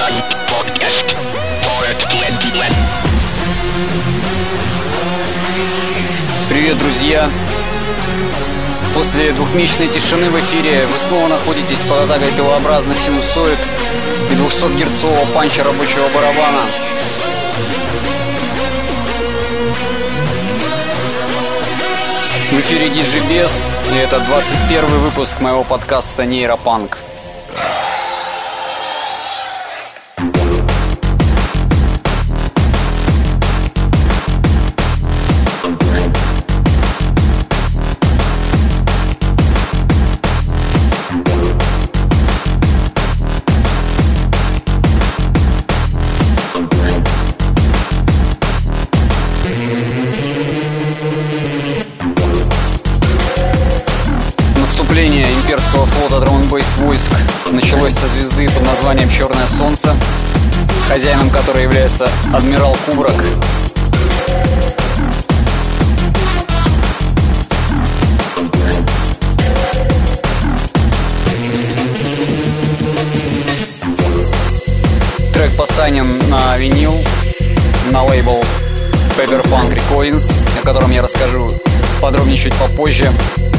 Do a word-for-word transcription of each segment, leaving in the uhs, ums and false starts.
Привет, друзья! После двухмесячной тишины в эфире вы снова находитесь под атакой пилообразных синусоид и двухсотгерцового панча рабочего барабана. В эфире диджей Бес, и это двадцать первый выпуск моего подкаста «Нейропанк». Имперского флота драм-н-бейс войск началось со звезды под названием «Черное солнце», хозяином которой является адмирал Кубрак. Трек посайнен на винил, на лейбл Paper Funk Recordings, о котором я расскажу подробнее чуть попозже.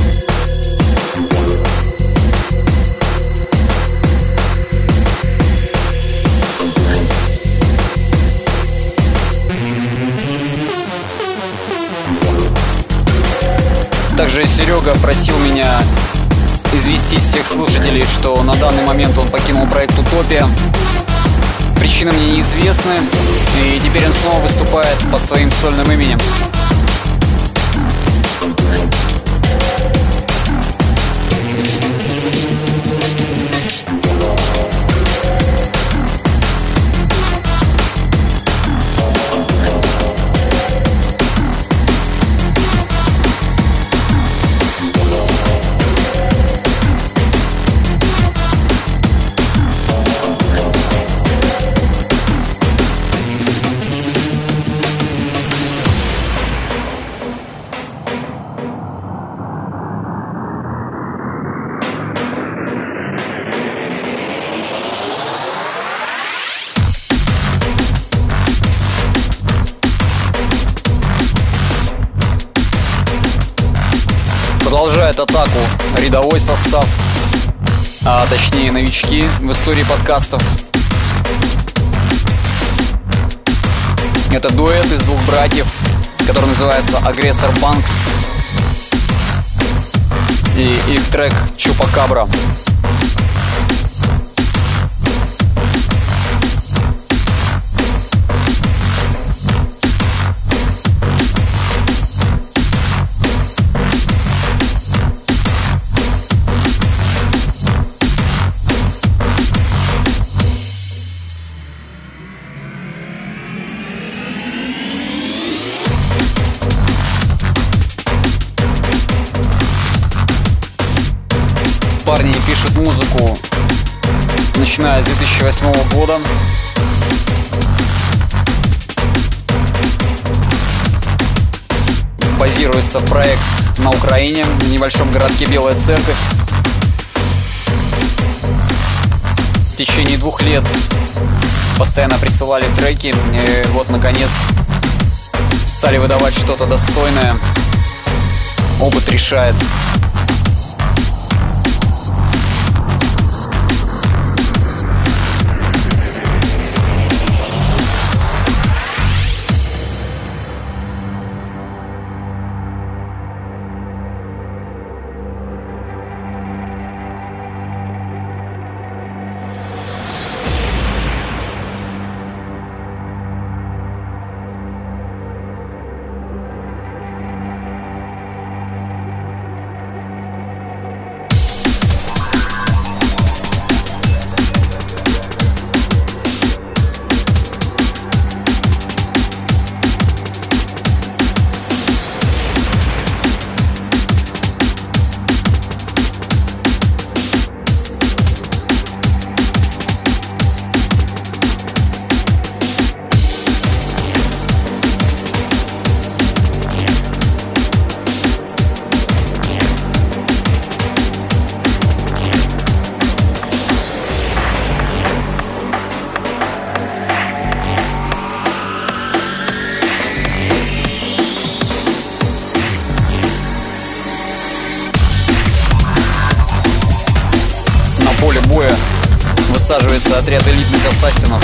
Также Серега просил меня известить всех слушателей, что на данный момент он покинул проект «Утопия». Причины мне неизвестны, и теперь он снова выступает под своим сольным именем. Продолжает атаку рядовой состав, а точнее новички в истории подкастов. Это дуэт из двух братьев, который называется Агрессор Банкс, и их трек Чупакабра. Парни пишут музыку начиная с две тысячи восьмого года. Базируется проект на Украине, в небольшом городке Белая Церковь. В течение двух лет постоянно присылали треки, и вот наконец стали выдавать что-то достойное. Опыт решает. высаживается отряд элитных ассасинов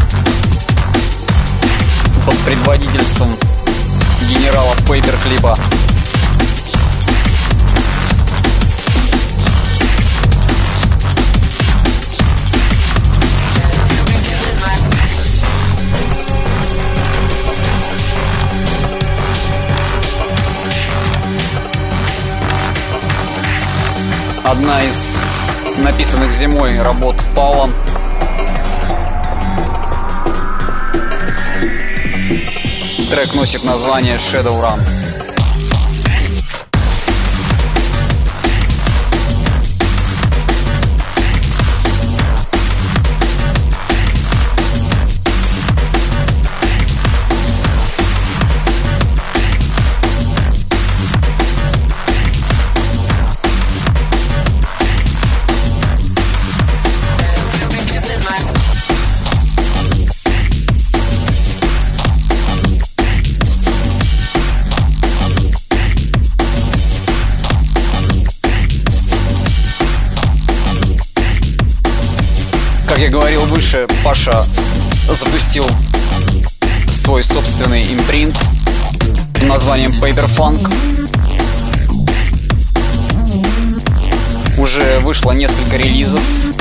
под предводительством генерала Пейперклипа. Одна из написанных зимой работ Паула. Трек носит название Shadowrun. Как я говорил выше, Паша запустил свой собственный импринт под названием Paperfunk. Уже вышло несколько релизов,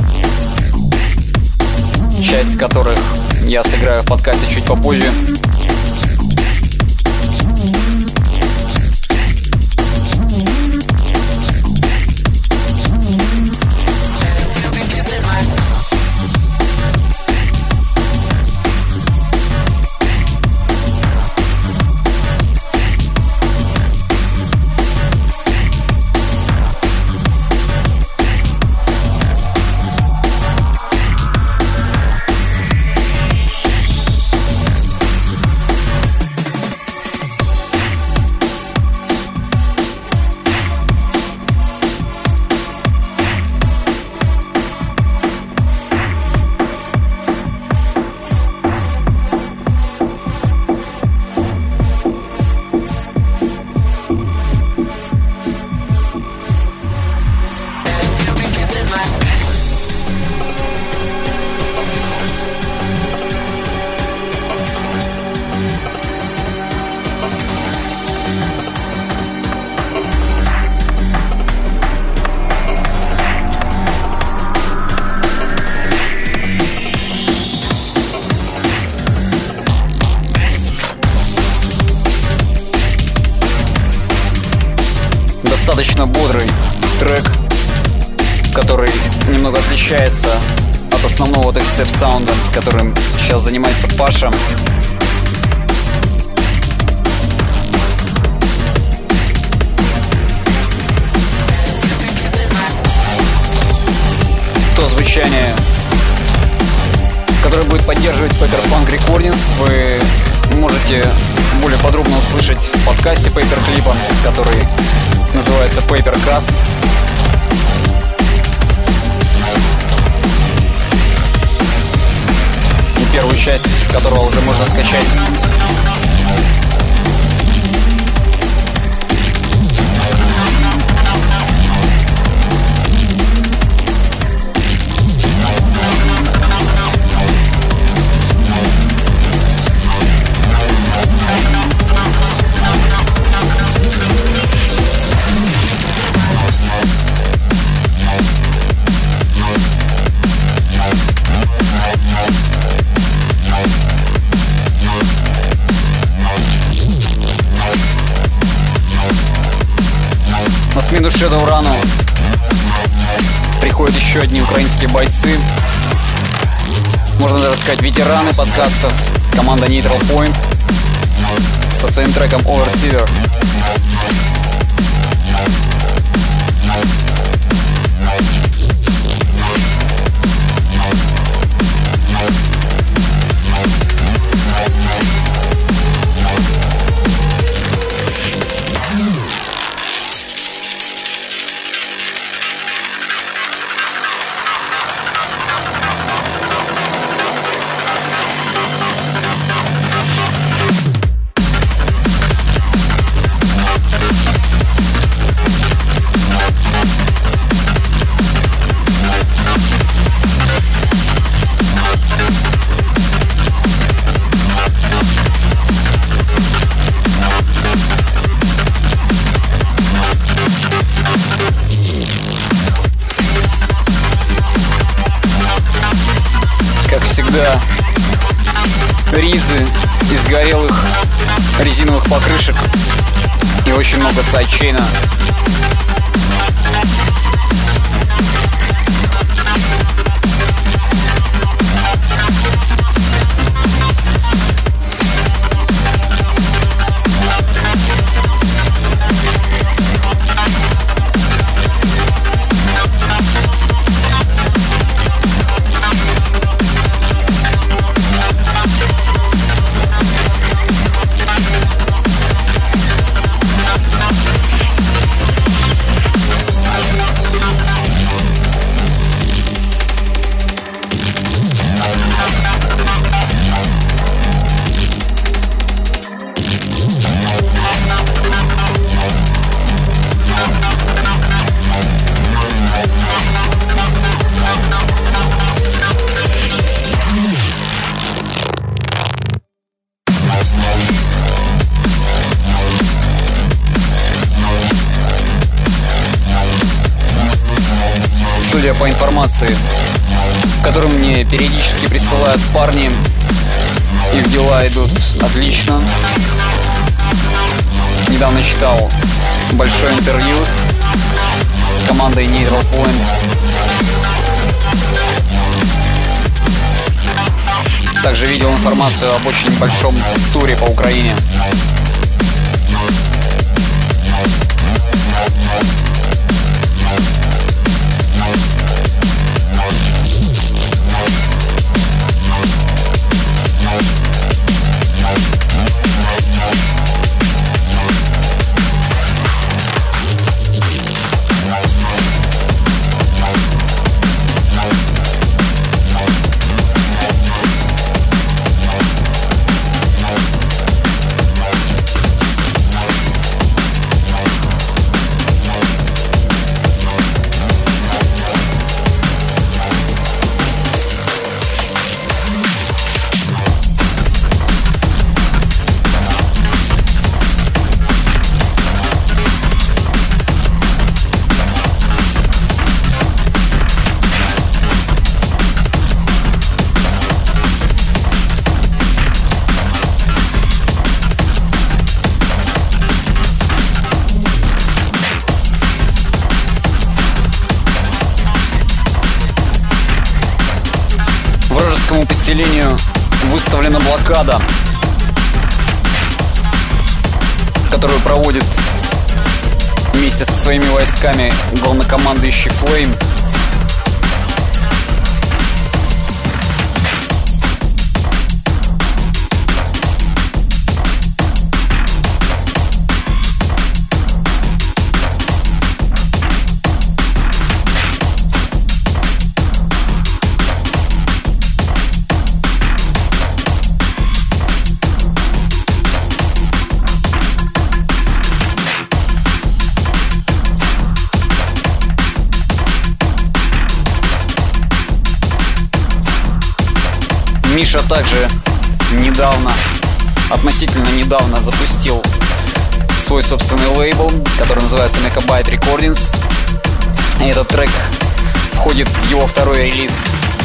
часть которых я сыграю в подкасте чуть попозже. Достаточно бодрый трек, который немного отличается от основного текстеп саунда, которым сейчас занимается Паша. То звучание, которое будет поддерживать Paperfunk Recordings, вы можете более подробно услышать в подкасте Paperclip, который называется Papercast. И первую часть которого уже можно скачать. На смену Shadowrun'у приходят еще одни украинские бойцы, можно даже сказать ветераны подкастов, команда Neutral Point со своим треком Overseer. ризы из горелых резиновых покрышек и очень много сайдчейна. Судя по информации, которую мне периодически присылают парни, их дела идут отлично. Недавно читал большое интервью с командой Neutral Point. Также видел информацию об очень большом туре по Украине. Поселению выставлена блокада, которую проводит вместе со своими войсками главнокомандующий Флейм. Миша также недавно, относительно недавно запустил свой собственный лейбл, который называется Megabyte Recordings. И этот трек входит в его второй релиз.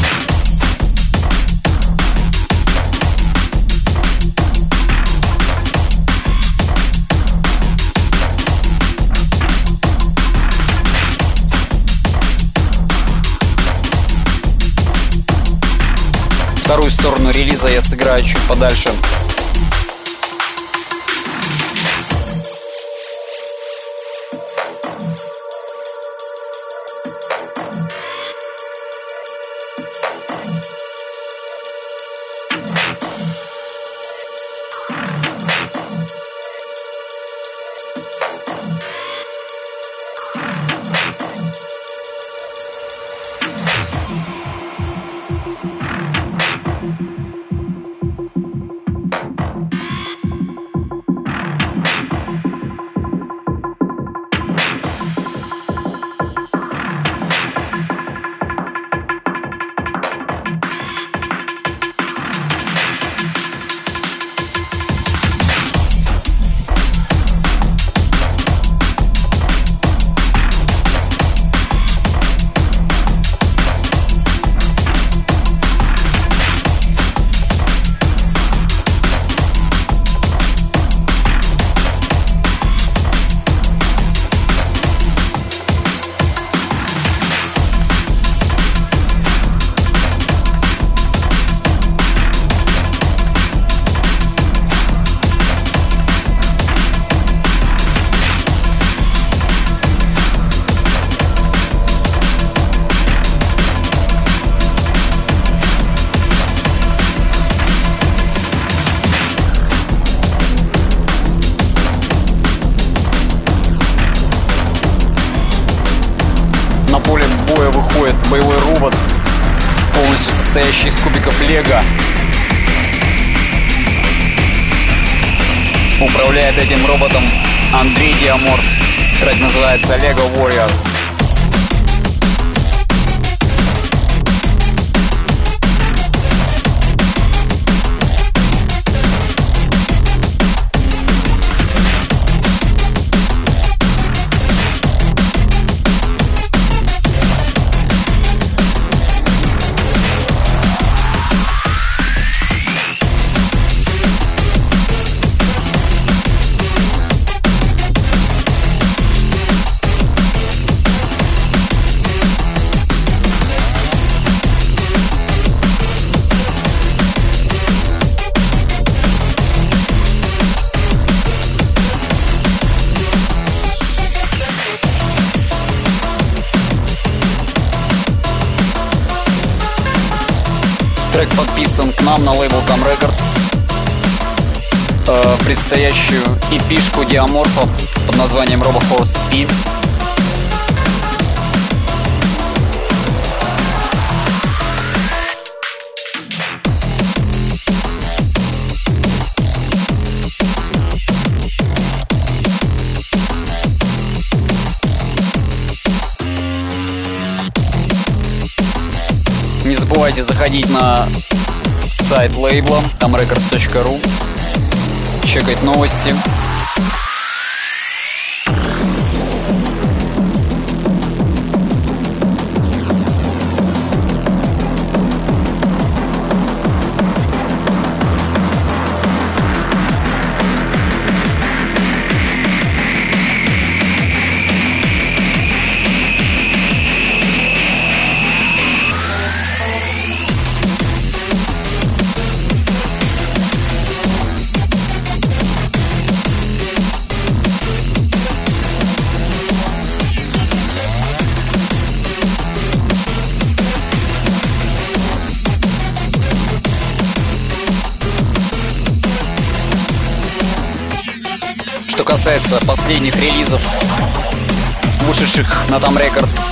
Вторую сторону релиза я сыграю чуть подальше. боевой робот, полностью состоящий из кубиков лего. Управляет этим роботом Андрей Диаморф. Трек называется Lego Warrior. Трек подписан к нам на лейбл Там Records. Э, предстоящую эпишку Диаморфа под названием Robo Horse и пи. Не забывайте заходить на сайт лейбла там рекордс точка ру, чекать новости. Что касается последних релизов, вышедших на Там Records,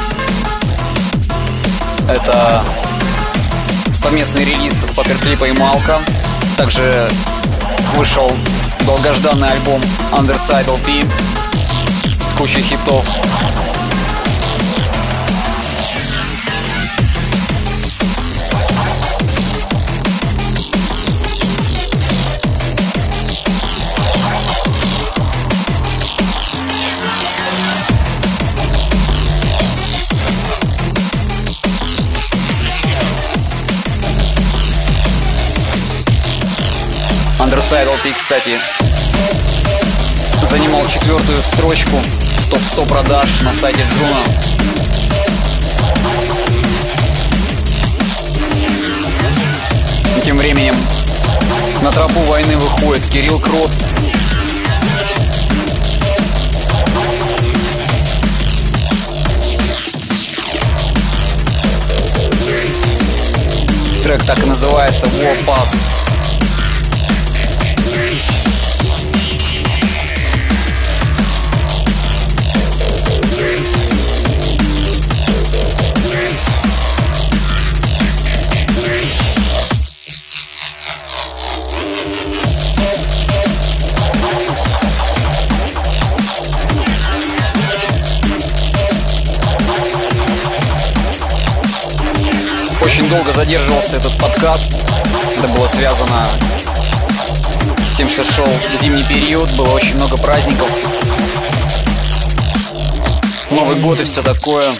это совместный релиз Паперклипа и Малка. Также вышел долгожданный альбом Underside эл пи с кучей хитов. Underside эл пи, кстати, занимал четвертую строчку в топ сто продаж на сайте Juno. Тем временем на тропу войны выходит Кирилл Крот. Трек так и называется War Pass. Очень долго задерживался этот подкаст. Это было связано с тем, что шел зимний период, было очень много праздников, Новый год и все такое.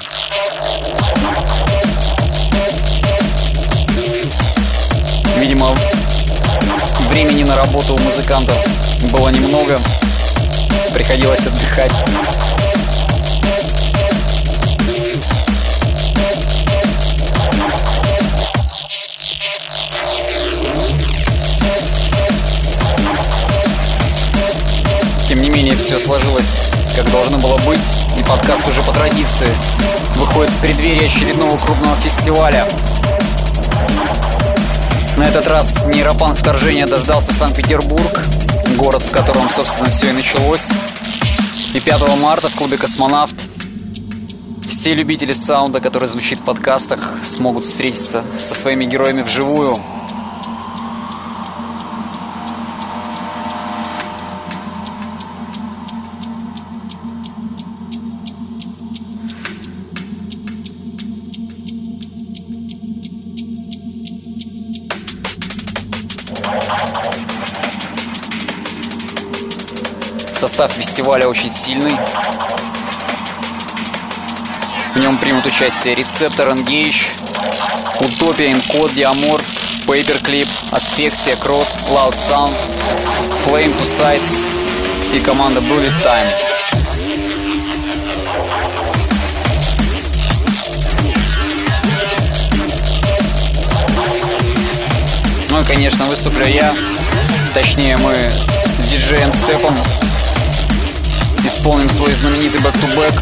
Видимо, времени на работу у музыкантов было немного, приходилось отдыхать. Тем не менее, все сложилось, как должно было быть, и подкаст уже по традиции выходит в преддверии очередного крупного фестиваля. На этот раз нейропанк вторжения дождался Санкт-Петербург, город, в котором, собственно, все и началось. И пятого марта в клубе «Космонавт» Все любители саунда, который звучит в подкастах, смогут встретиться со своими героями вживую. Состав фестиваля очень сильный. В нем примут участие Receptor, Engage, Utopia, Encode, Diamorph, Paperclip, Asphyxia, Crot, Loud Sound, Flame Two Sides и команда Bullet Time. Ну и, конечно, выступлю я, точнее мы с диджеем Степом исполним свой знаменитый back-to-back.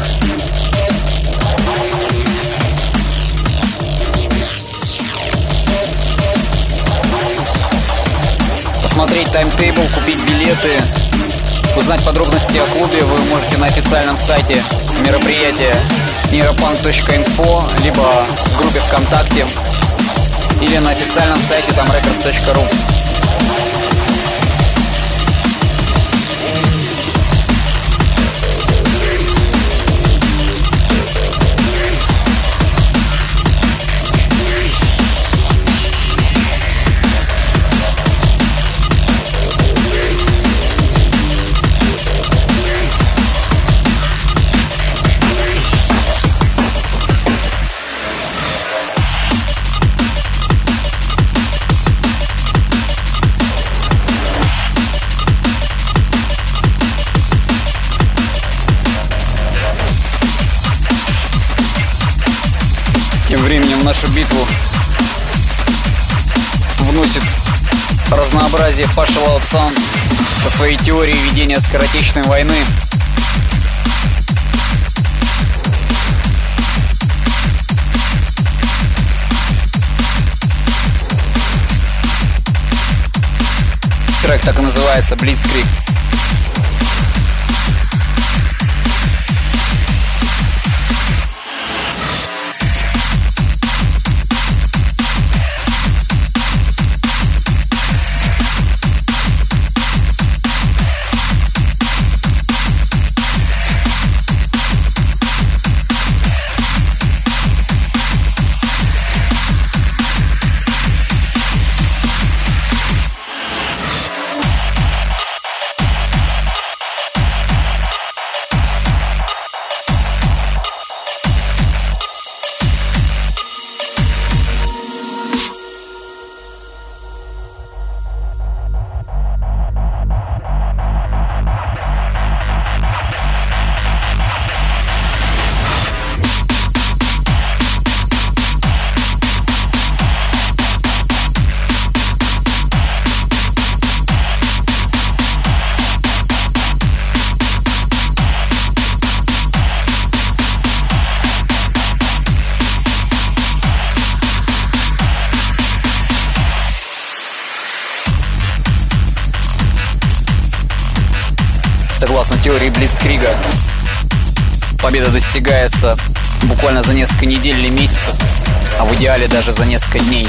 Посмотреть таймтейбл, купить билеты, узнать подробности о клубе вы можете на официальном сайте мероприятия нейропанк точка инфо, либо в группе ВКонтакте, или на официальном сайте там рекордс точка ру. Тем временем в нашу битву вносит разнообразие Паша Loud Sound со своей теорией ведения скоротечной войны. Трек так и называется Blitzkrieg. Согласно теории Блицкрига, победа достигается буквально за несколько недель или месяцев, а в идеале даже за несколько дней.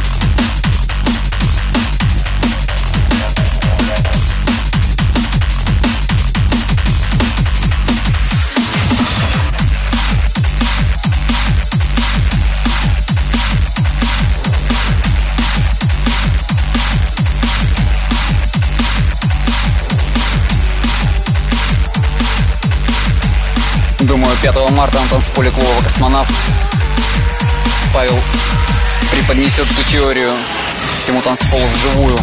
Думаю, пятого марта на танцполе клуба «Космонавт» Павел преподнесет эту теорию всему танцполу вживую.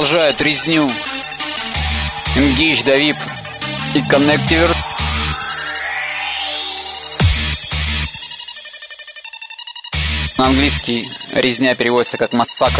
продолжают резню. Engage, Давип и Connectivers. На английский резня переводится как массакр.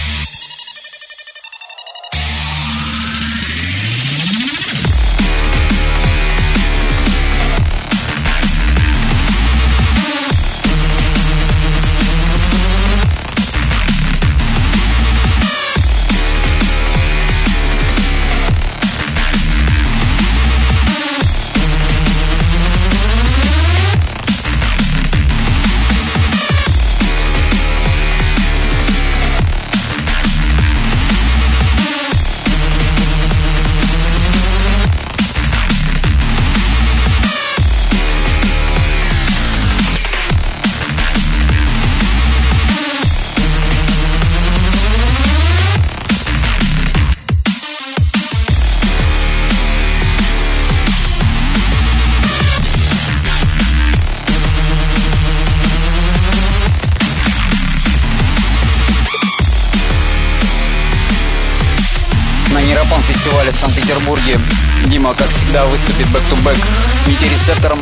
Фестивале в Санкт-Петербурге Дима, как всегда, выступит бэк-ту-бэк с Мити Рецептором.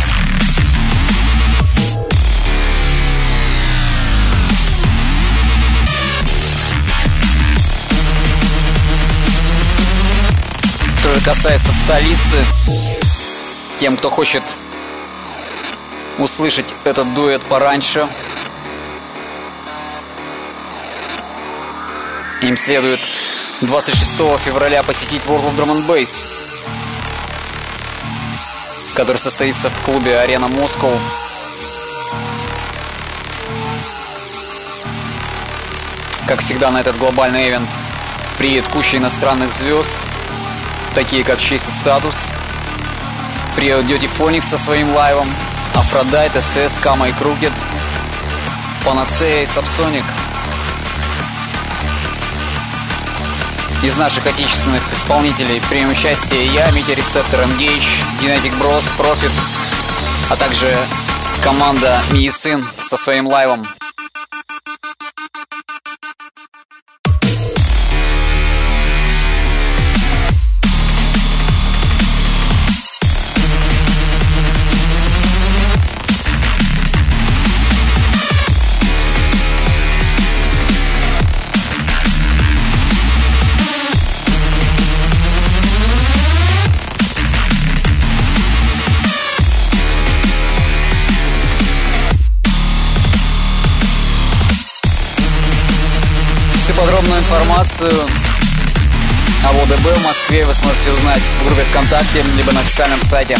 Что же касается столицы, тем, кто хочет услышать этот дуэт пораньше, им следует двадцать шестого февраля посетить World of Drum and Bass, который состоится в клубе Арена Москва. Как всегда, на этот глобальный ивент приедет куча иностранных звезд, такие как Chase и Status. Приедет Dirty Phonics со своим лайвом, Aphrodite, эс эс, Kama и Crooked, Panacea и Subsonic. Из наших отечественных исполнителей примем участие я, Мити Рецептор, Engage, Genetic Bros, Profit, а также команда Миесин со своим лайвом. Подробную информацию о ВОДБ в Москве вы сможете узнать в группе ВКонтакте, либо на официальном сайте.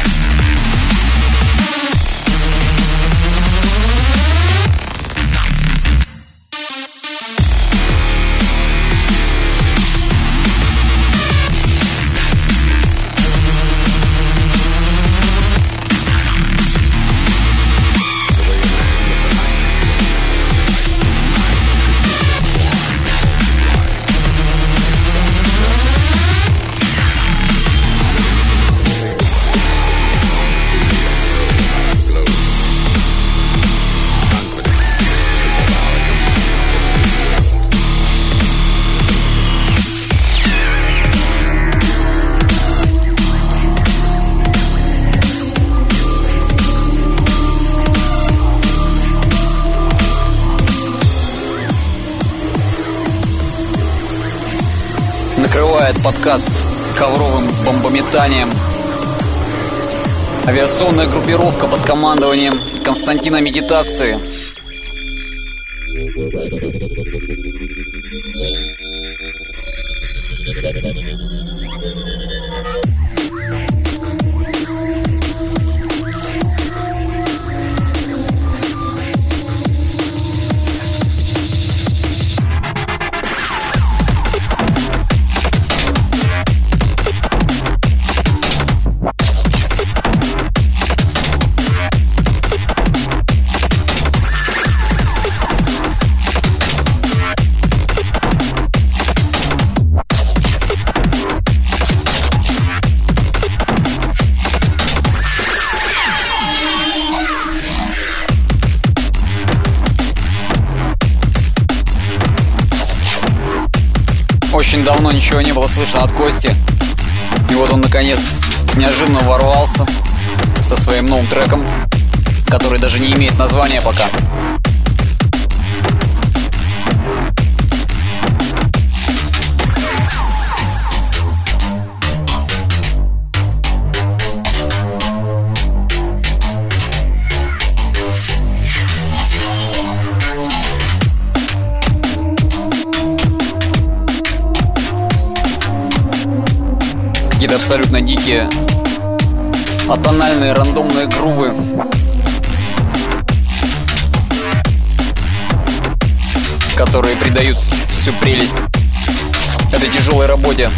Накрывает подкаст ковровым бомбометанием авиационная группировка под командованием Константина Медитации. Очень давно ничего не было слышно от Кости. И вот он, наконец, неожиданно ворвался со своим новым треком, который даже не имеет названия пока. Какие-то абсолютно дикие, атональные, рандомные грувы. Которые придают всю прелесть этой тяжелой работе.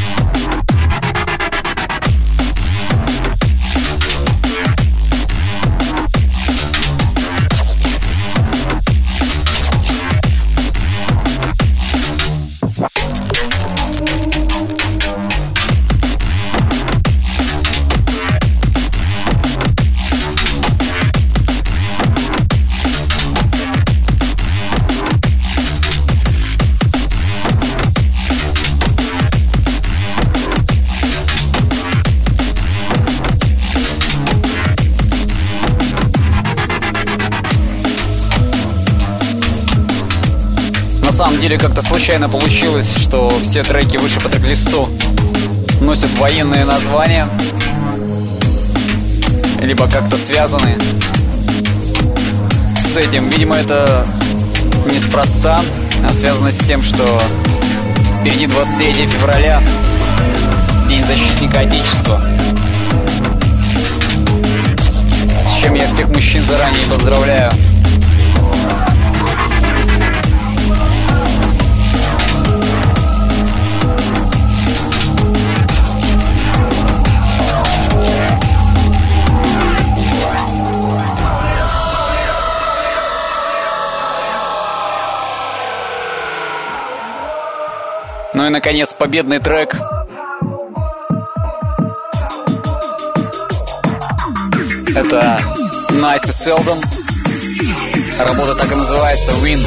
На самом деле как-то случайно получилось, что все треки выше по трек-листу носят военные названия, либо как-то связаны с этим. Видимо, это неспроста, а связано с тем, что впереди двадцать третьего февраля, День защитника Отечества, с чем я всех мужчин заранее поздравляю. Ну и, наконец, победный трек. Это Nice и Seldom. Работа так и называется, Win.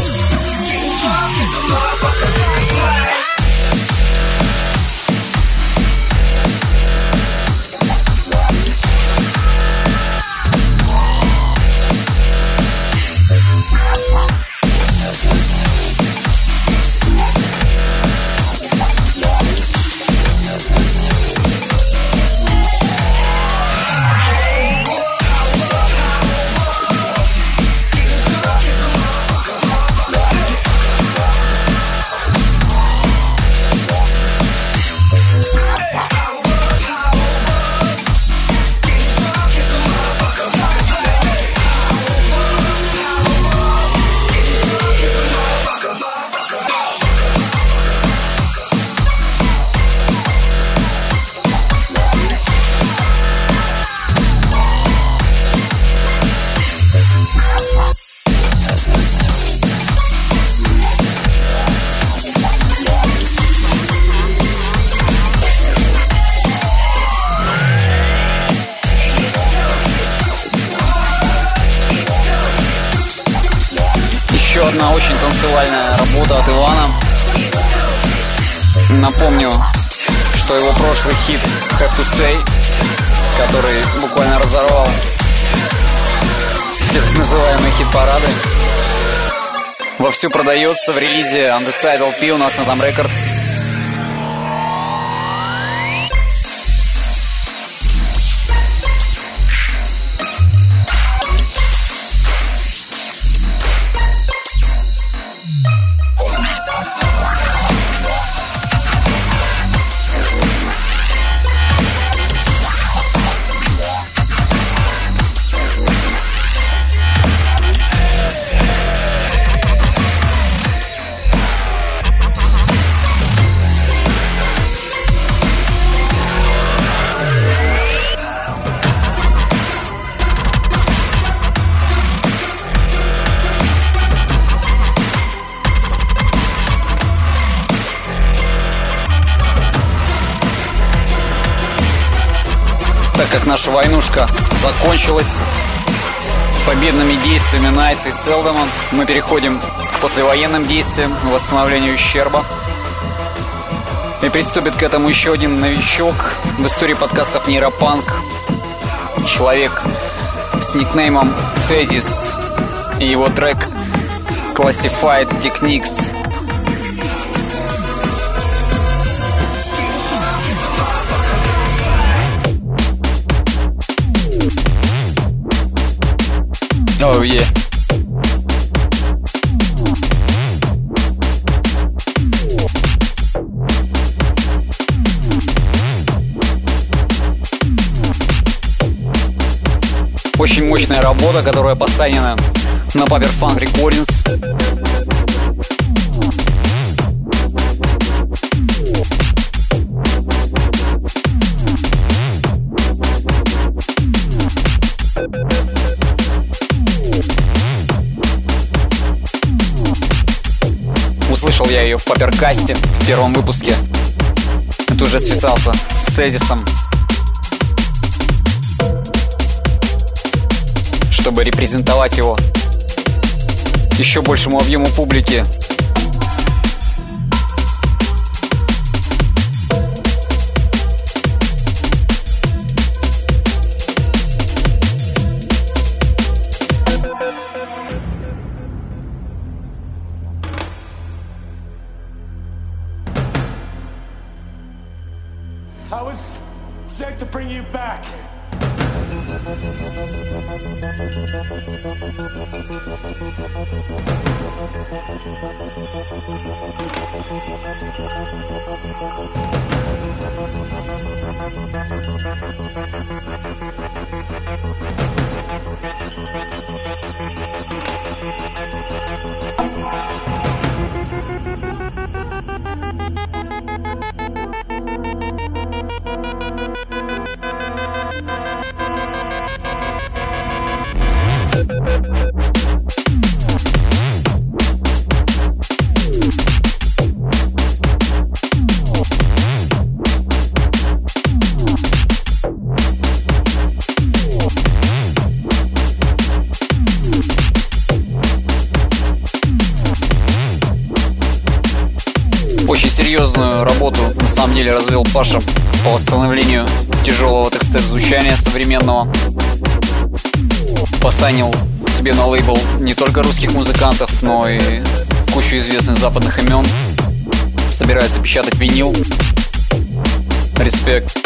Еще одна очень танцевальная работа от Ивана. Напомню, что его прошлый хит Have to Say, который буквально разорвал все так называемые хит-парады, вовсю продается в релизе Undecided эл пи у нас на Там Records. Так как наша войнушка закончилась победными действиями Nice и Seldom, мы переходим к послевоенным действиям, восстановлению ущерба. И приступит к этому еще один новичок в истории подкастов Нейропанк. Человек с никнеймом Thesis и его трек Classified Techniques. Oh yeah. Очень мощная работа, которая поставлена на Paper Funk Recordings. Услышал я ее в Паперкасте в первом выпуске. И тут же связался с Тезисом, чтобы репрезентовать его еще большему объему публики. I was sent to bring you back. Очень серьезную работу на самом деле развел Паша по восстановлению тяжелого, так сказать, звучания современного. Посанил к себе на лейбл не только русских музыкантов, но и кучу известных западных имен. Собирается печатать винил. Респект.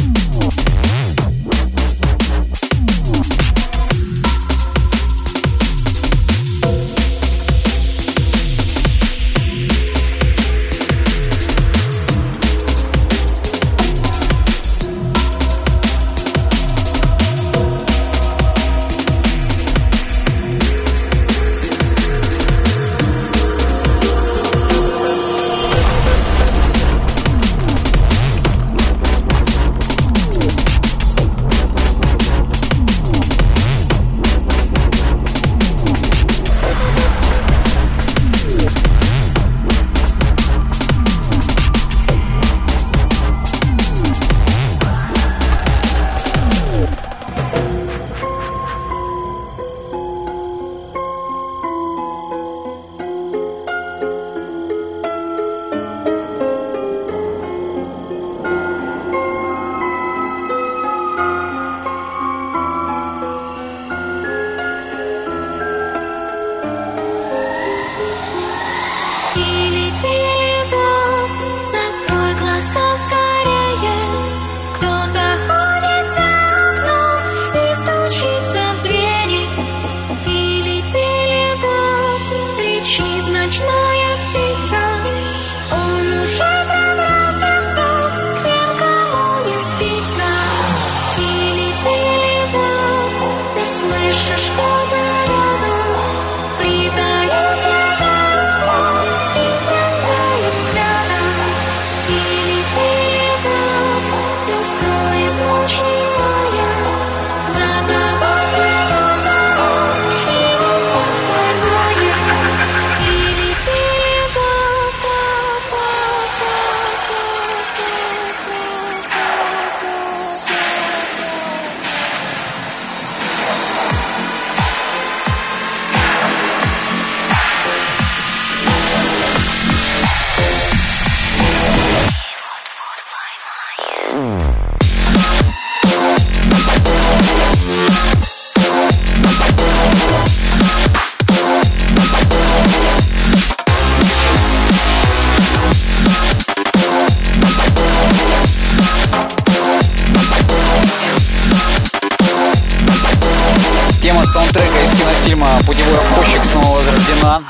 саундтрека из кинофильма «Путевой обходчик» снова возрождена.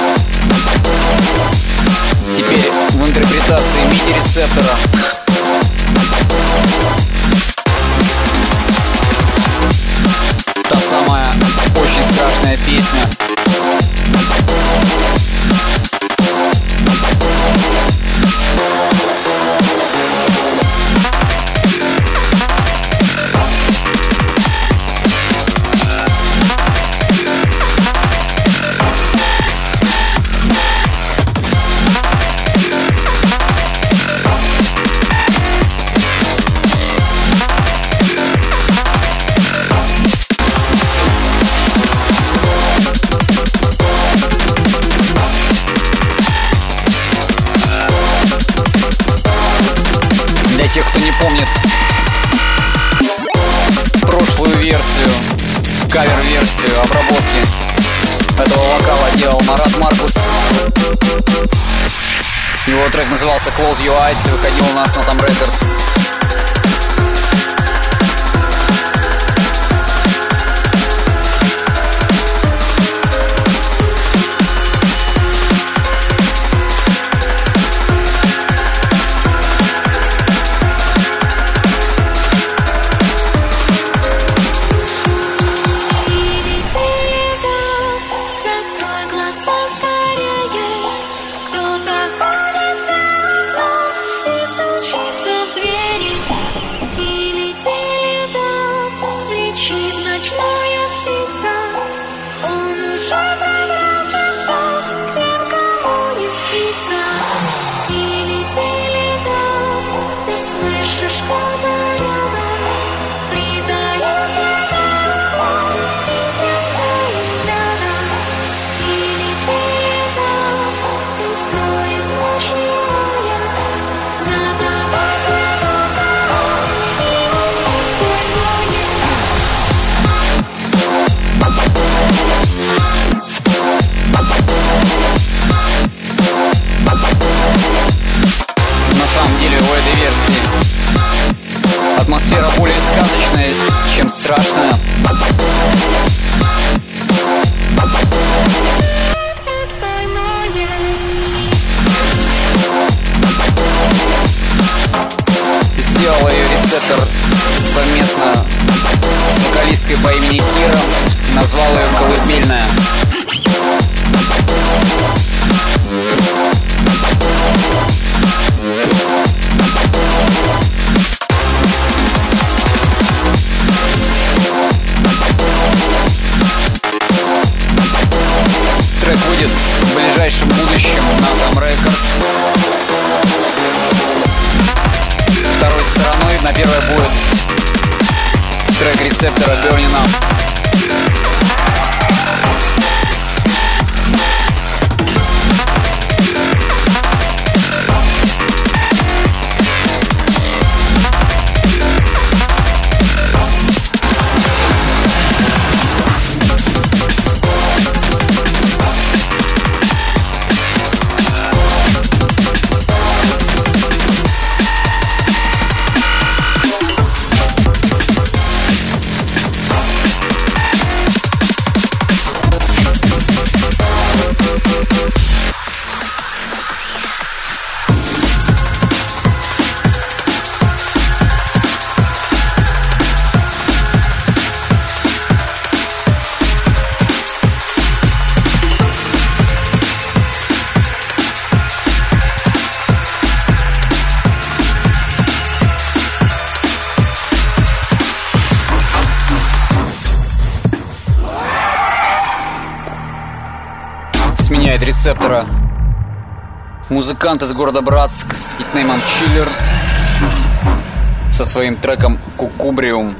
Теперь в интерпретации миди-рецептора. Та самая очень страшная песня. Для тех, кто не помнит прошлую версию, кавер-версию обработки этого вокала делал Марат Маркус. Его трек назывался Close Your Eyes и выходил у нас на Tom Records. Атмосфера более сказочная, чем страшная. Сделал ее рецептор совместно с вокалисткой по имени Кира. Назвал ее «Колыбельная». Трек выйдет в ближайшем будущем на Tom Records. Второй стороной на первой будет трек рецептора Burning Up. Сменяет рецептора музыкант из города Братск с никнеймом Chiller со своим треком Кукубриум.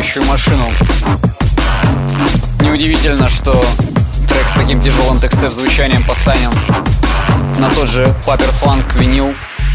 рабочую машину. Неудивительно, что трек с таким тяжелым текстовым звучанием посанен на тот же Paper Funk винил.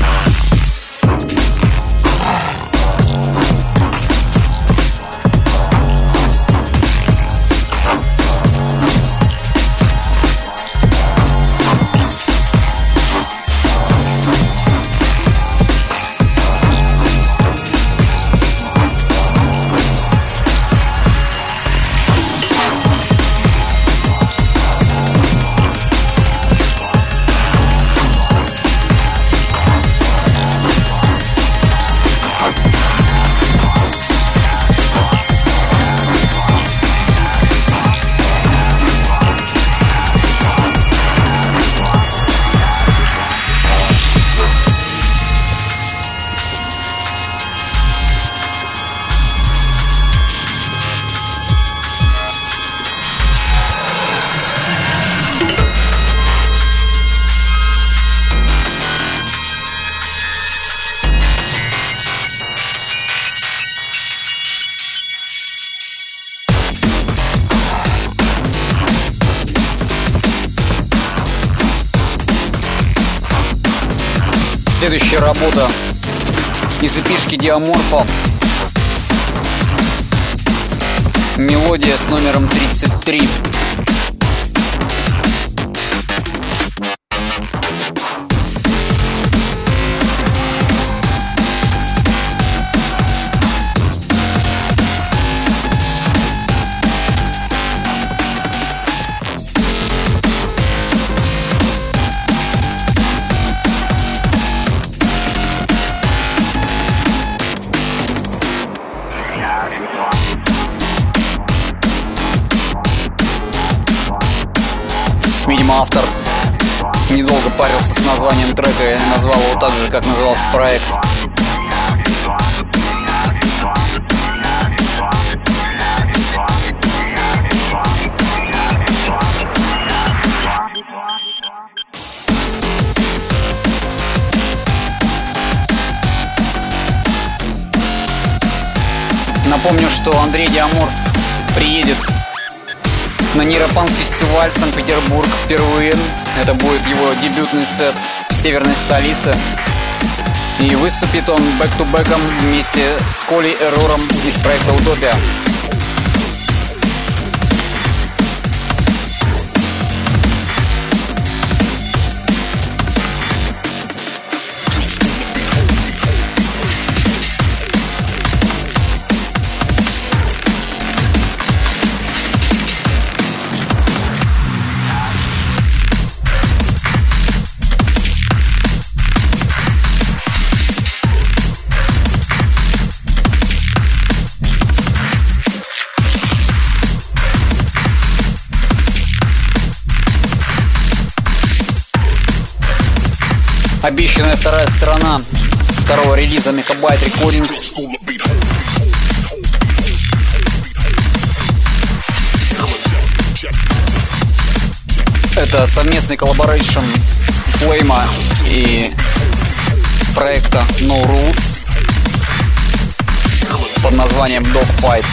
Следующая работа из эпишки Диаморфа. Мелодия с номером тридцать три. Видимо, автор недолго парился с названием трека и назвал его так же, как назывался проект. Напомню, что Андрей Диаморф приедет на Нейропанк фестиваль в Санкт-Петербург впервые. Это будет его дебютный сет в северной столице. И выступит он бэк-ту-бэком вместе с Колей Эррором из проекта «Утопия». Обещанная вторая сторона второго релиза Megabyte Recordings. Это совместный коллаборейшн Флейма и проекта No Rules под названием Dogfight.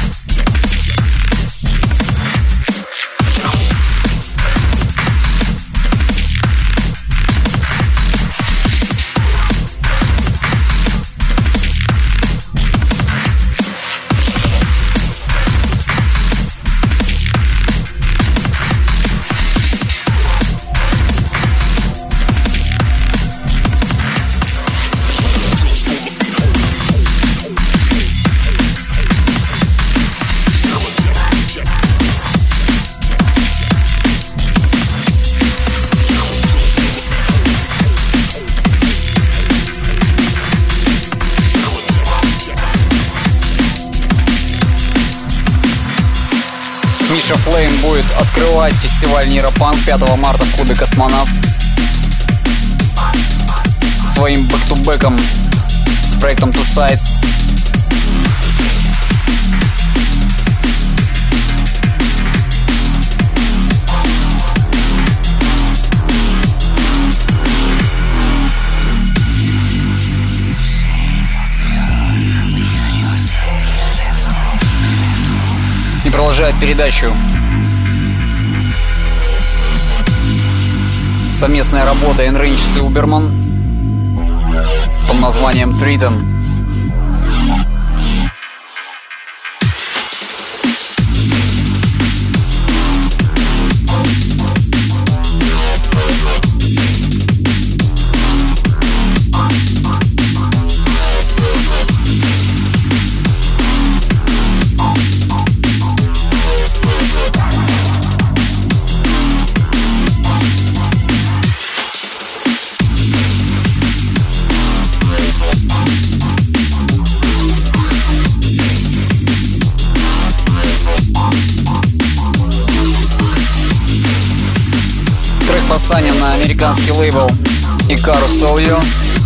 Миша Флейм будет открывать фестиваль Нейропанк пятого марта в клубе «Космонавт» своим бэк-ту-бэком с проектом Two Sides. продолжает передачу. Совместная работа Enraged и Uberman под названием Triton. Саня на американский лейбл Icarus Audio.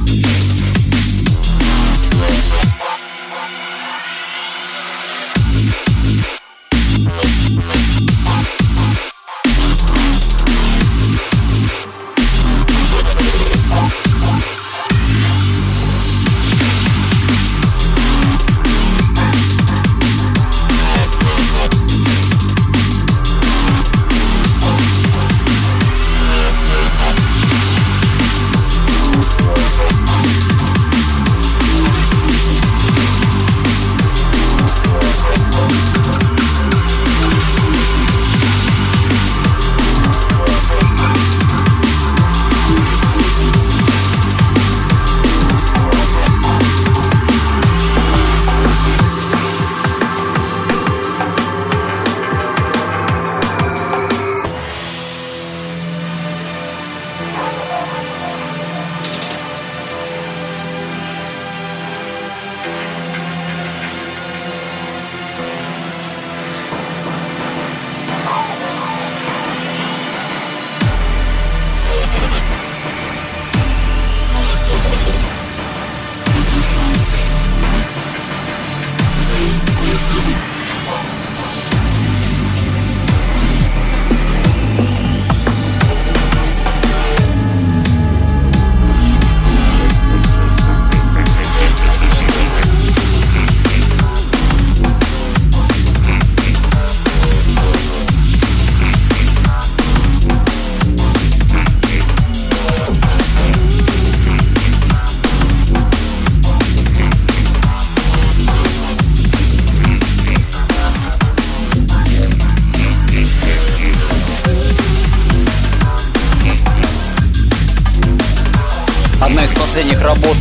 Одна из последних работ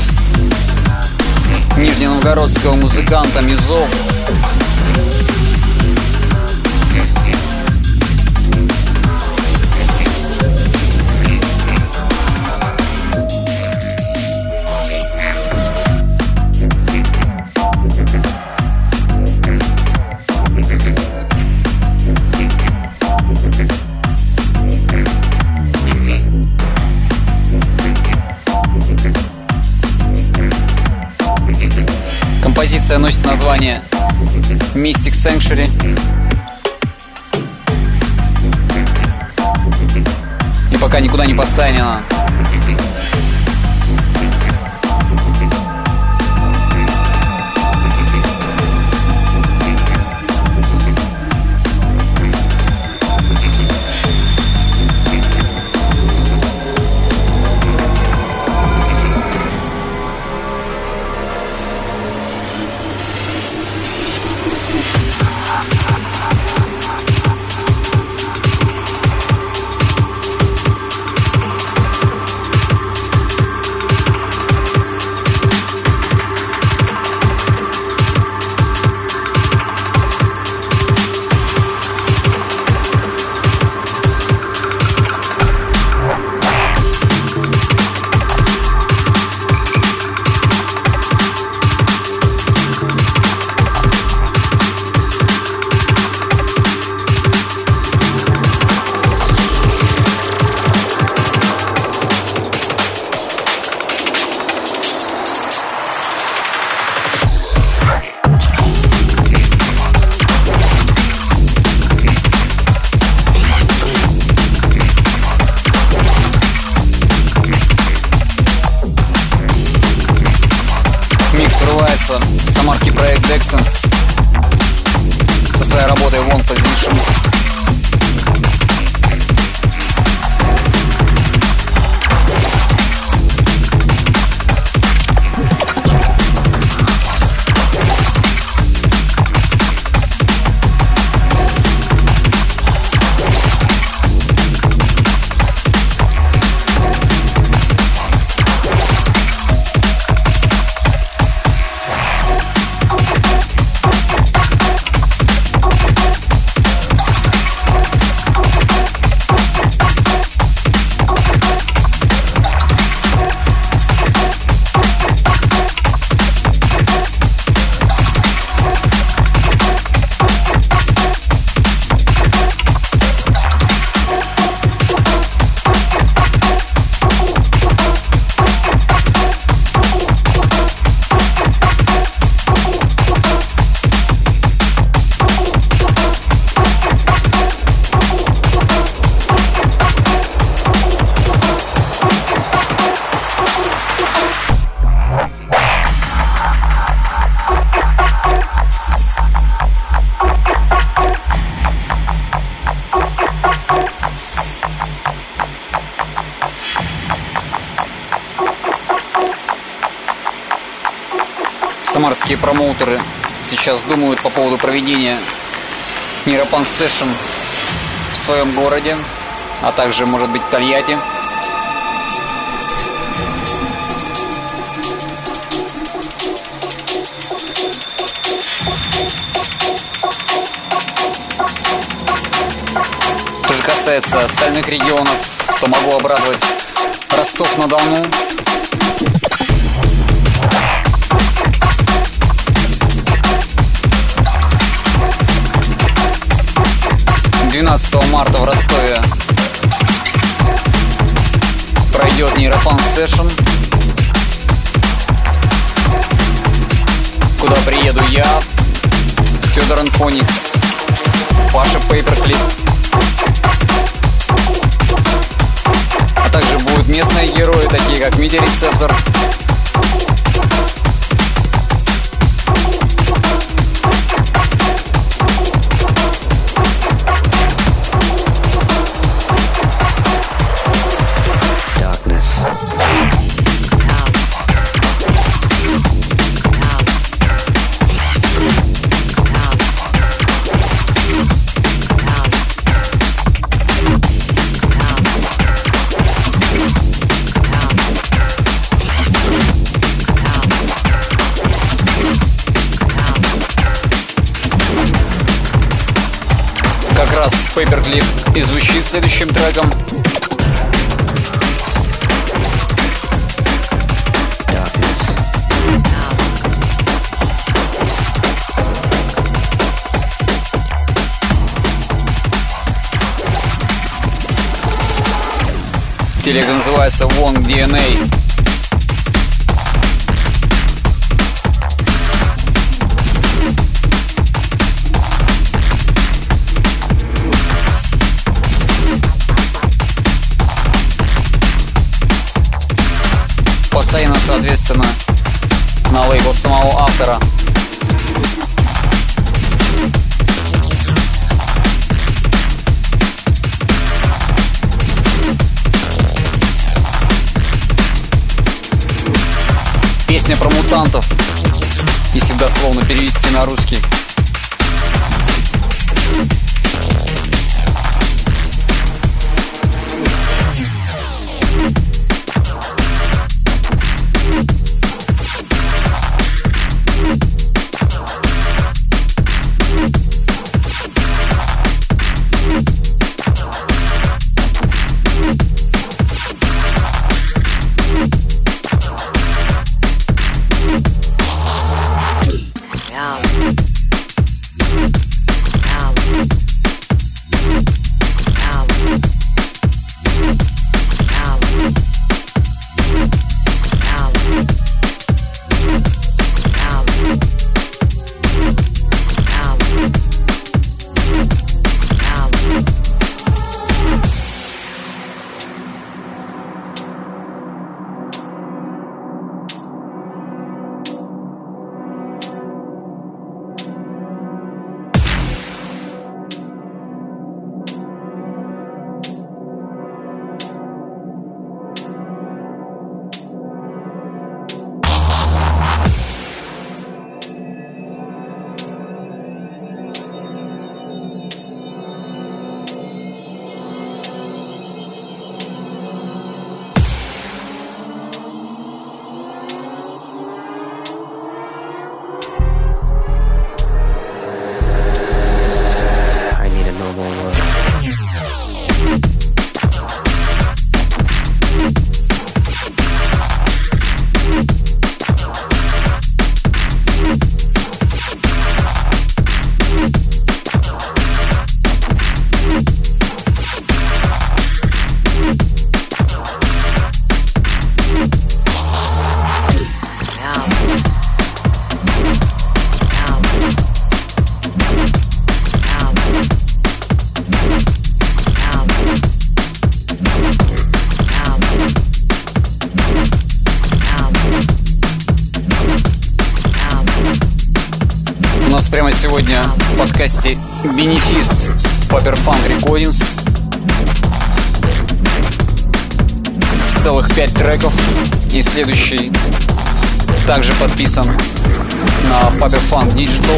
нижненовгородского музыканта Мизо. Композиция носит название Mystic Sanctuary. И пока никуда не посайнена. Самарский проект Dextons со своей работой One Position. Самарские промоутеры сейчас думают по поводу проведения Нейропанк Session в своем городе, а также, может быть, в Тольятти. Что же касается остальных регионов, то могу обрадовать Ростов-на-Дону. двенадцатого марта в Ростове пройдет Нейропанк Session, куда приеду я, Федор Инфоникс, Паша Пейперклип, а также будут местные герои, такие как Митя Рецептор. Как раз Paperclip и звучит следующим треком. Телега называется Wong ди эн эй. Постоянно, соответственно, на лейбл самого автора. Песня про мутантов, если дословно перевести на русский. нас прямо сегодня в подкасте бенефис Paper Funk Recordings. Целых пять треков. И следующий также подписан на Paper Funk Digital.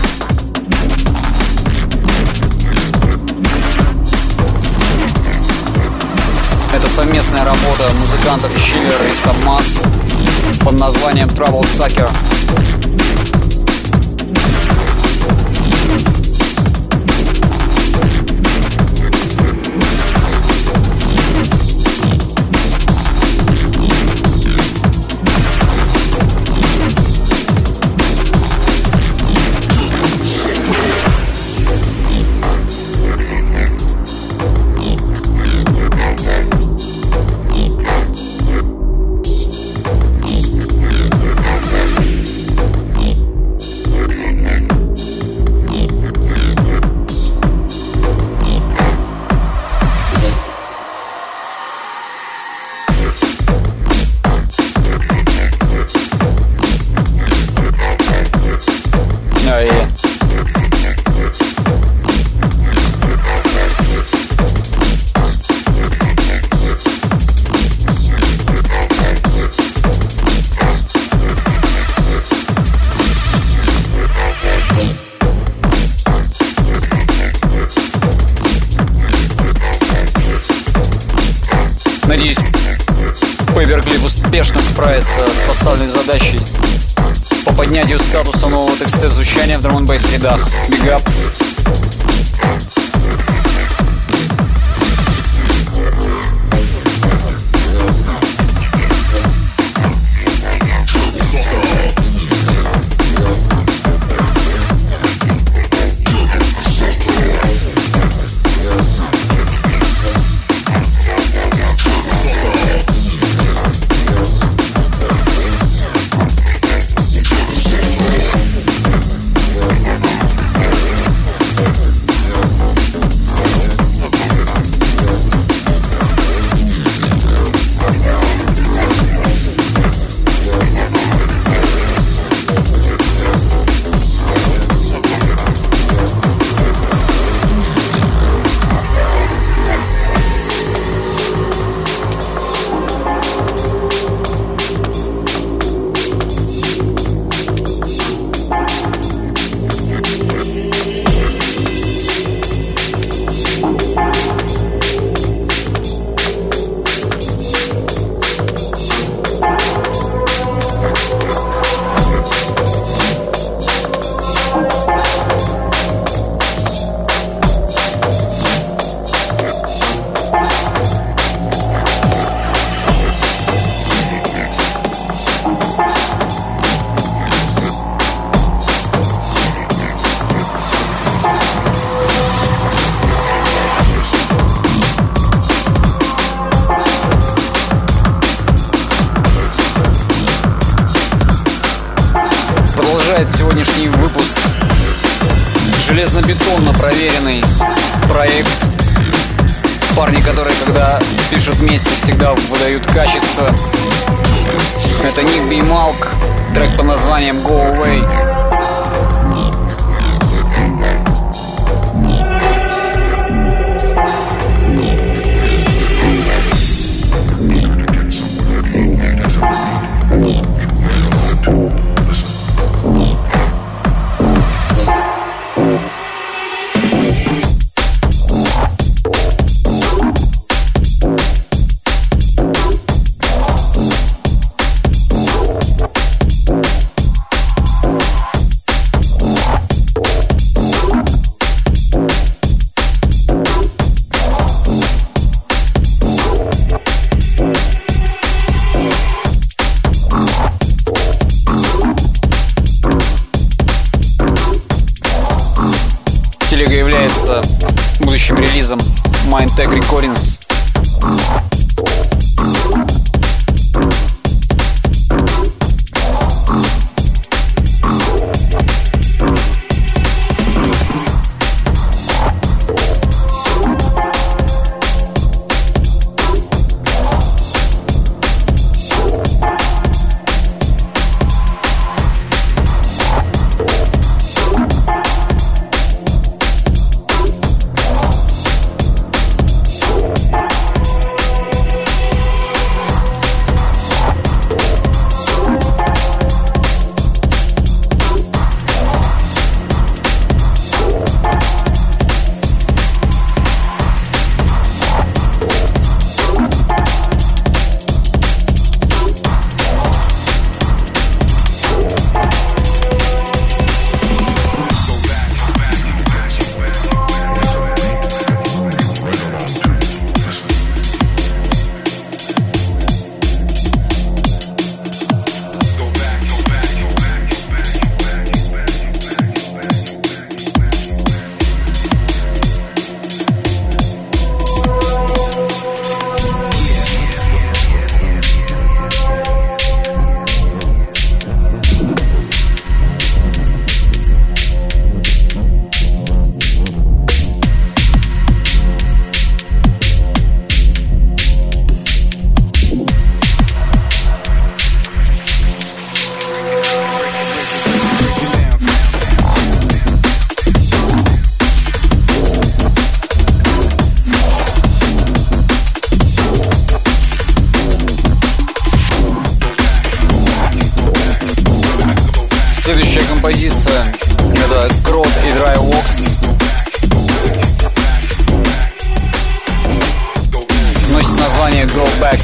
Это совместная работа музыкантов Chiller и Submass под названием Trouble Sucker. Надеюсь, Paperclip успешно справится с поставленной задачей по поднятию статуса нового текстов звучания в драм-н-бейс рядах. Big up! Сегодняшний выпуск железно-бетонно проверенный проект. Парни, которые когда пишут вместе, всегда выдают качество. Это Ник Би Малк, трек под названием Go Away. Телега является будущим релизом Mindtech Recordings. название Go Back.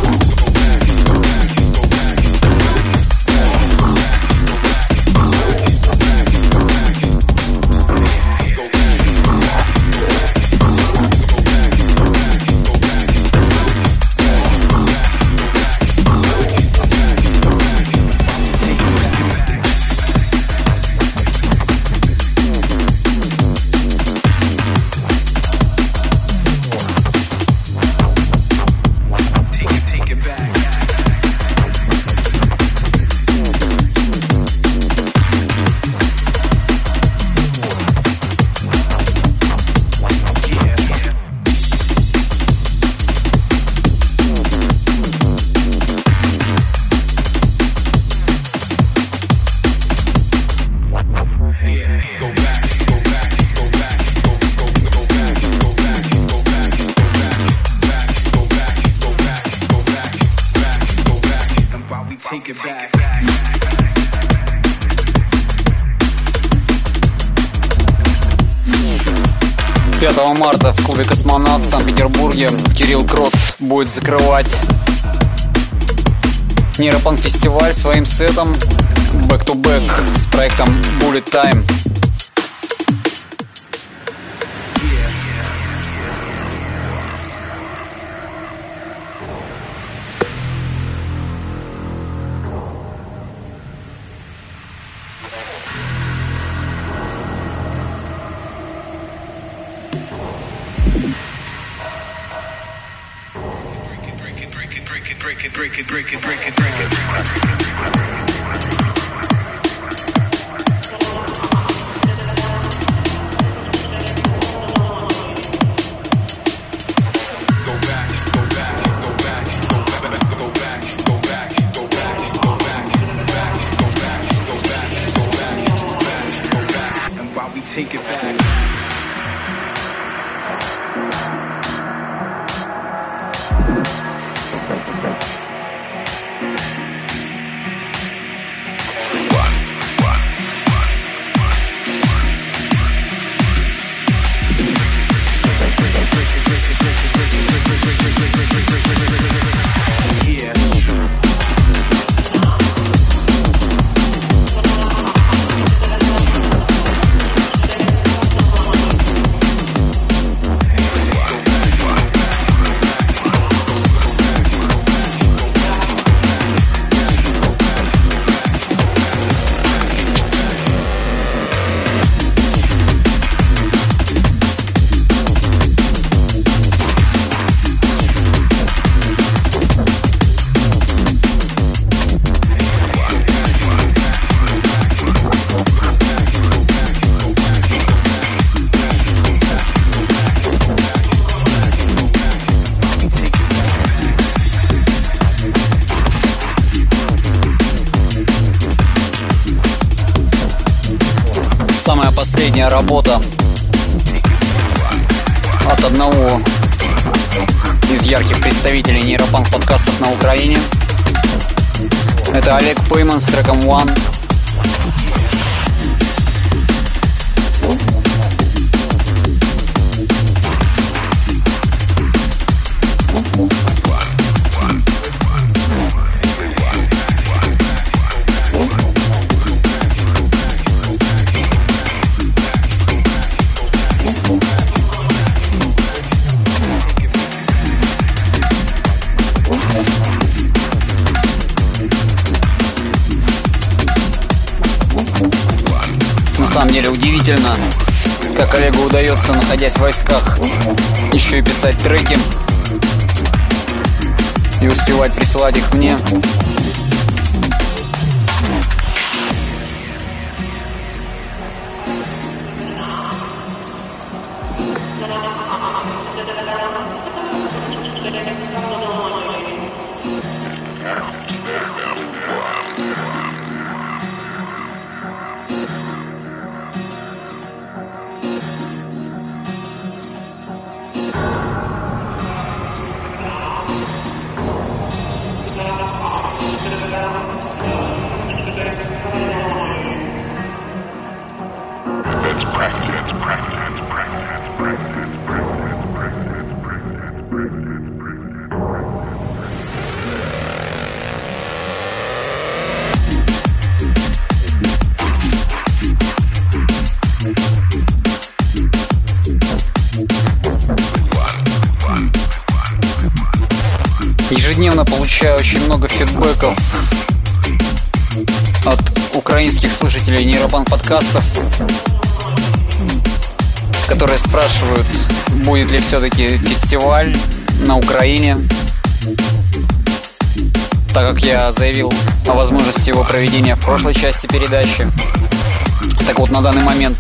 пятого марта в клубе «Космонавт» в Санкт-Петербурге Кирилл Крот будет закрывать нейропанк-фестиваль своим сетом Back to Back с проектом Bullet Time. Break it, break it, break it, break it, break it. Go back, go back, go back, go back, go back, go back, go back, go back, back, go back, go back, go back, back, go back. And while we take it back. Самая последняя работа от одного из ярких представителей нейропанк-подкастов на Украине. Это Олег Пейман с треком One. На самом деле удивительно, как Олегу удается, находясь в войсках, еще и писать треки и успевать присылать их мне. Practice, practice, practice, practice, practice, practice, practice, practice. ежедневно получаю очень много фидбэков от украинских слушателей нейропанк подкастов, которые спрашивают, будет ли все-таки фестиваль на Украине, так как я заявил о возможности его проведения в прошлой части передачи. Так вот, на данный момент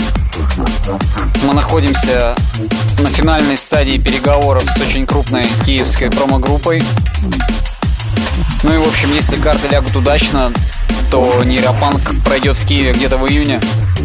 мы находимся на финальной стадии переговоров с очень крупной киевской промо-группой. Ну и, в общем, если карты лягут удачно, то нейропанк пройдет в Киеве где-то в июне.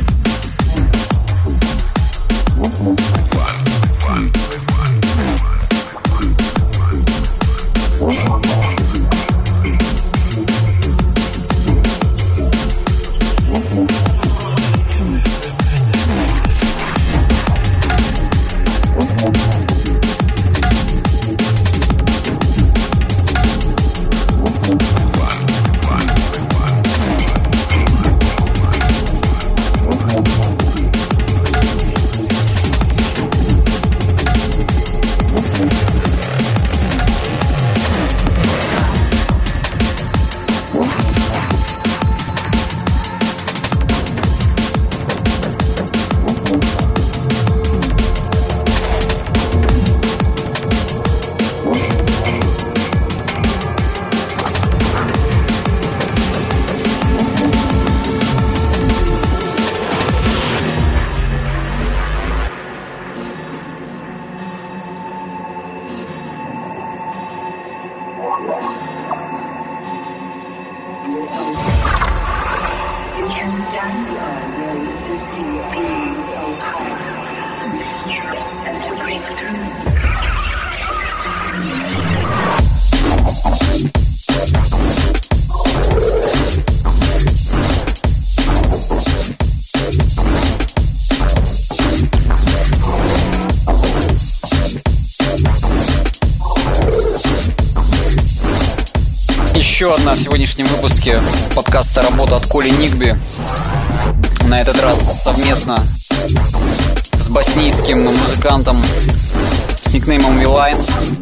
Еще одна в сегодняшнем выпуске подкаста «Работа» от Коли Нигби. На этот раз совместно с боснийским музыкантом с никнеймом Вилайн.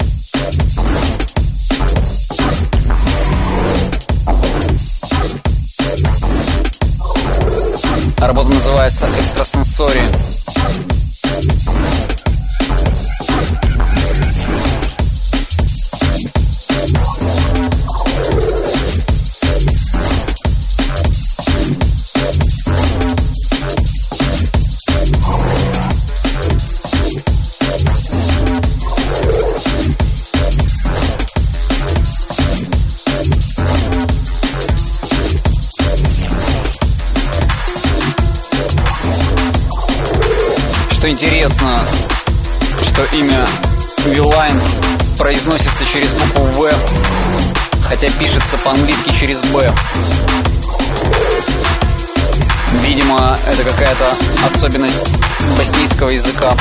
Работа называется «Экстрасенсори». Что интересно, что имя Вилайн произносится через букву В, хотя пишется по-английски через Б. Видимо, это какая-то особенность боснийского языка.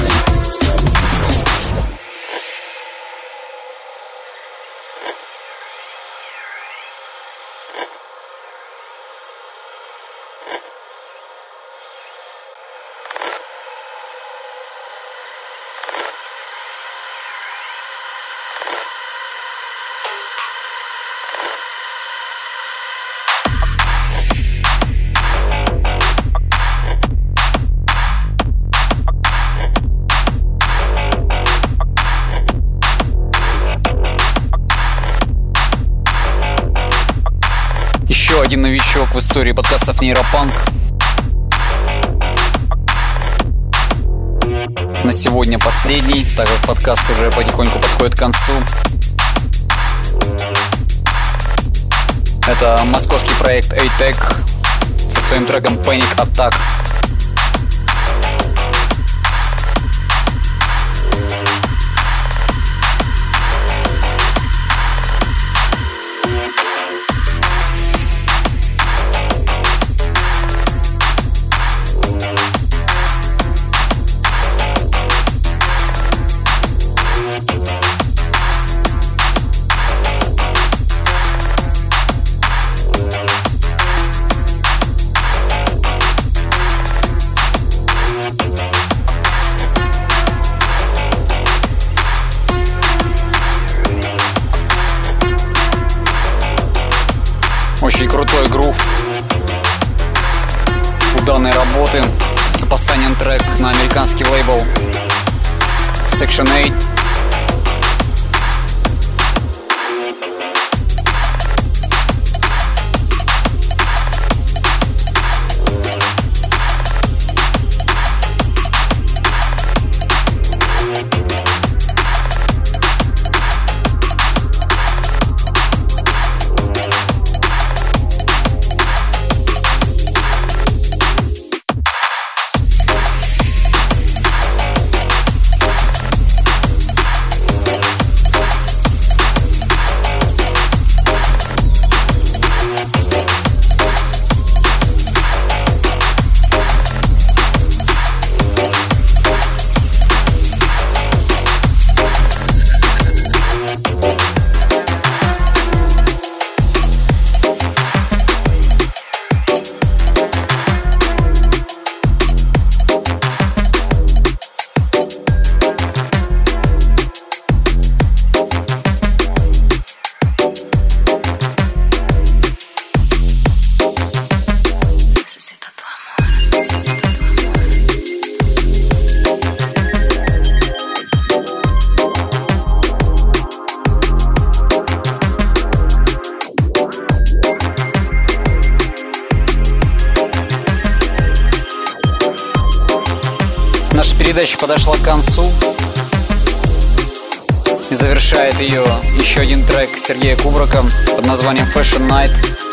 Еще один новичок в истории подкастов Нейропанк. На сегодня последний, так как подкаст уже потихоньку подходит к концу. Это московский проект A-Tech со своим треком Panic Attack. данной работы. Постанен трек на американский лейбл Section восемь. Наша передача подошла к концу. И завершает ее еще один трек Сергея Кубрака под названием Fashion Night.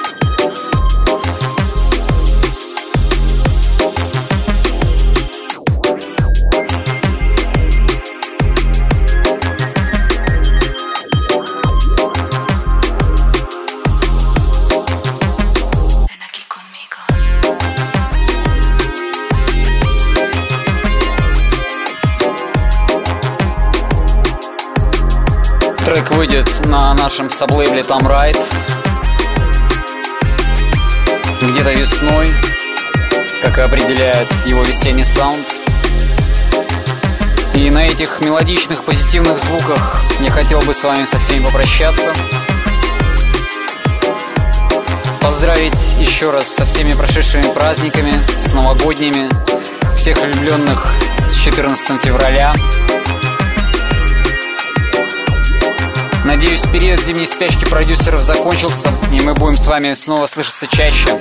Трек выйдет на нашем саблейбле Tom Right где-то весной, как и определяет его весенний саунд. И на этих мелодичных, позитивных звуках я хотел бы с вами со всеми попрощаться. Поздравить еще раз со всеми прошедшими праздниками, с новогодними, всех влюбленных с четырнадцатого февраля. Надеюсь, период зимней спячки продюсеров закончился, и мы будем с вами снова слышаться чаще.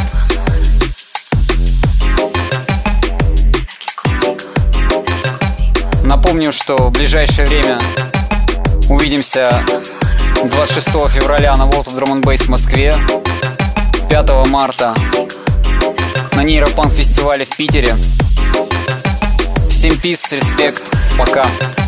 Напомню, что в ближайшее время увидимся двадцать шестого февраля на World of Drum and Bass в Москве, пятого марта на Нейропанк фестивале в Питере. Всем peace, респект, пока.